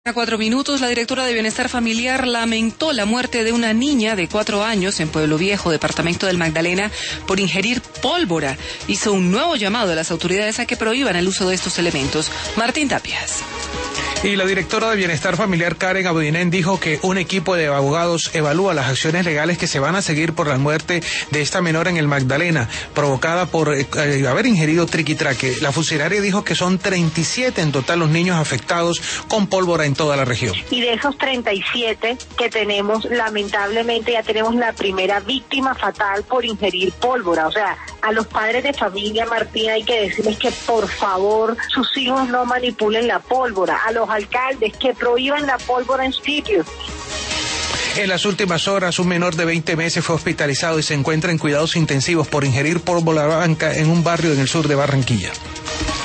A 4 minutos, la directora de Bienestar Familiar lamentó la muerte de una niña de 4 años en Pueblo Viejo, departamento del Magdalena, por ingerir pólvora. Hizo un nuevo llamado a las autoridades a que prohíban el uso de estos elementos. Martín Tapias. Y la directora de Bienestar Familiar, Karen Abudinen, dijo que un equipo de abogados evalúa las acciones legales que se van a seguir por la muerte de esta menor en el Magdalena, provocada por haber ingerido triquitraque. La funcionaria dijo que son 37 en total los niños afectados con pólvora en toda la región. Y de esos 37 que tenemos, lamentablemente ya tenemos la primera víctima fatal por ingerir pólvora. O sea, a los padres de familia, Martín, hay que decirles que por favor sus hijos no manipulen la pólvora. A los alcaldes que prohíban la pólvora en sitios. En las últimas horas, un menor de 20 meses fue hospitalizado y se encuentra en cuidados intensivos por ingerir pólvora blanca en un barrio en el sur de Barranquilla.